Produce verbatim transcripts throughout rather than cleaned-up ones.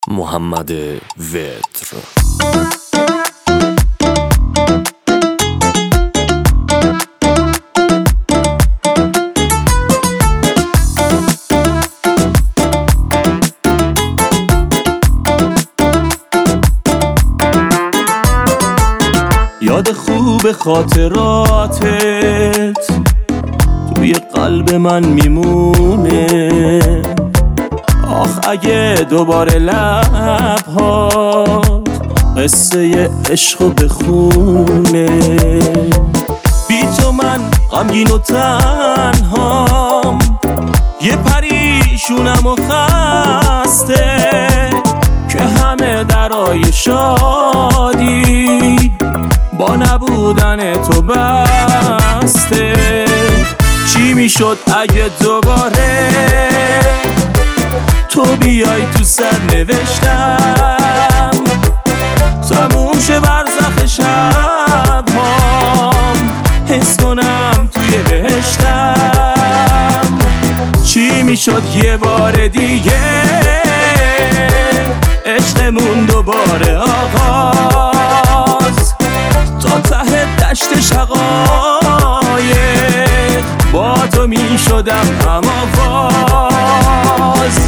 محمد وتر. یاد خوب خاطراتت توی قلب من میمونه. آخ اگه دوباره لبهات قصه عشقو بخونه. بی تو من غمگین و تنهام، یه پریشونم و خسته که همه درای شادی با نبودن تو بسته. چی میشد اگه دوباره تو بیای تو سر نوشتم، تموم شه برزخ شبهام، حس کنم توی بهشتم. چی میشد یه بار دیگه عشقمون دوباره آغاز، تا ته دشت شقایق با تو می شدم هم آواز.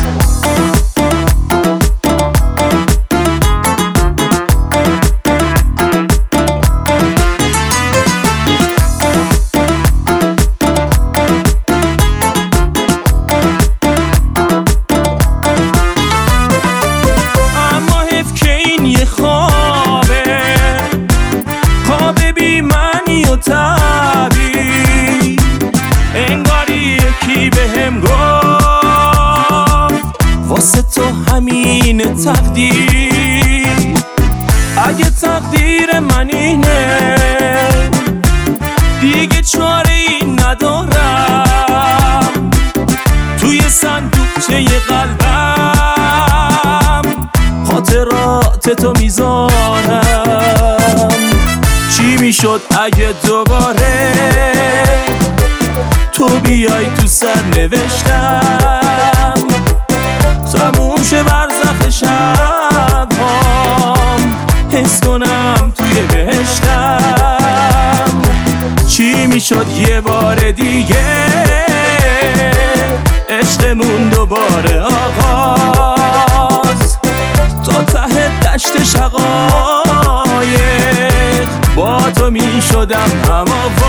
اما حیف که این یه خوابه، خوابه بی معنی و تبی. انگاری یکی بهم گفت واسه تو همین تقدیر. اگه تقدیر من اینه دیگه چاره ای ندارم، توی صندوقچه قلبم خاطرات تو میذارم. چی میشد اگه دوباره تو بیای تو سر نوشتم، تموم شه برزخ شبهام، حس کنم توی بهشتم. چی میشد یه بار دیگه عشقمون دوباره آغاز، تا ته دشت شقایق با تو می شدم هم آواز.